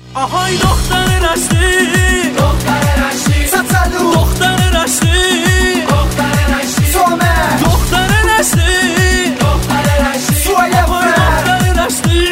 آهای دختر رشتی، دختر رشتی، سبزلو دختر رشتی، دختر رشتی، سومه دختر رشتی، دختر رشتی، سویه دختر رشتی.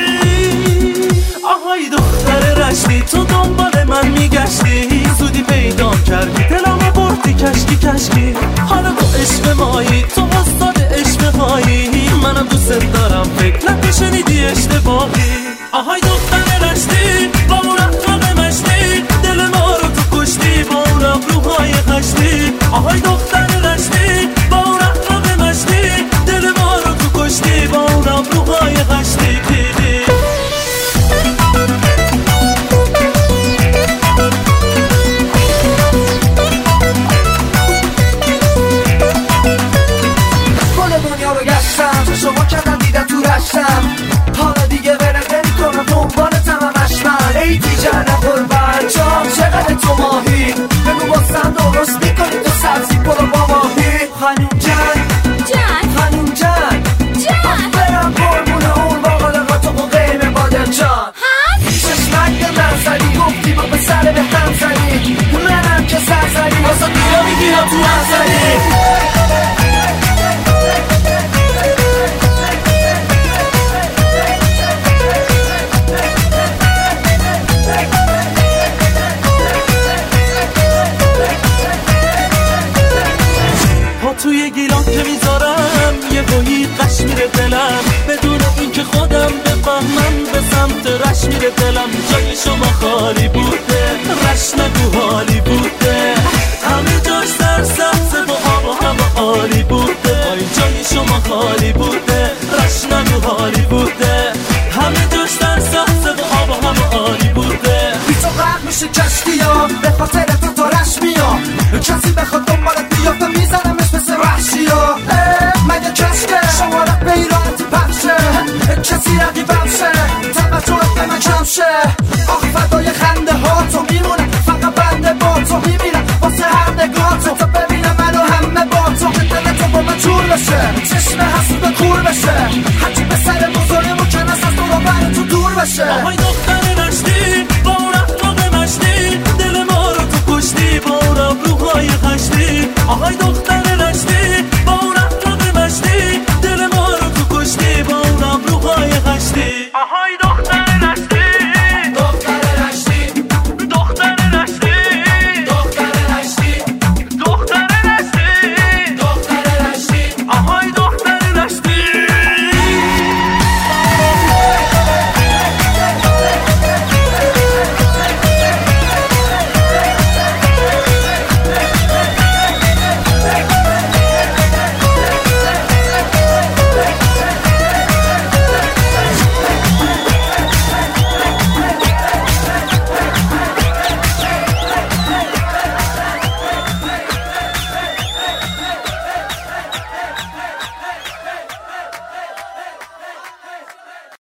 آهای دختر رشتی، تو دنبال من میگشتی، زودی پیدا کردی دلمو بردی کشکی کشکی. حالا تو عشق مایی، تو استاد عشق هایی، منم دوست دارم فکر نکن شنیدی اشتباهی. آهای دختر رشتی، با اون اخلاق مشتی، دل ما رو تو کشتی با اون ابروهای خشتی. آهای دختر رشتی، با اون اخلاق مشتی، دل ما رو تو کشتی با اون ابروهای خشتی. شما کردن دیدن تو رشتم، حالا دیگه برم نمی کنم دنبالتم همش من. ای دیگر نخور برجام چقدر تو ماهی، بگو بازم درست میکنی تو سبزی برو با ماهی. خانوم جان خانوم جان برم قربون اون باقالقا تو با قیمه بادر جان. چشمک به من زدی گفتی با پسر به هم زدی، منم که سر زدی واسه دیگه میگیرم تو هم زدی. توی گیلان که میذارم یه گویی قش میره دلم، بدون اینکه خودم بفهمم به سمت رش میره دلم. جای شما خالی بوده، رش نگو حالی بوده، همه جاش سرسبزه و آب و هوا عالی بوده. جای شما خالی بوده، رش نگو حالی بوده، همه جاش سرسبزه و آب و هوا عالی بوده. بی تو غرق میشه کشتیام، به خاطر تو تا رش میام، کسی بخواد دنبالت بیافته میزنمش مثل وحشیا. مگه کشکه شمارت به ایرانتی پخشه، کسی رقیبم شه توجهت به من کم شه. آخ فدای خنده ها تو میمونه، فقط بنده با تو میمیرم واسه هر نگاه تو، تا ببینم منو همه با تو، که دل تو با من جور بشه، چشم حسود کور بشه، هرچی به سر بزرگمون که نست از دور و بر تو دور بشه.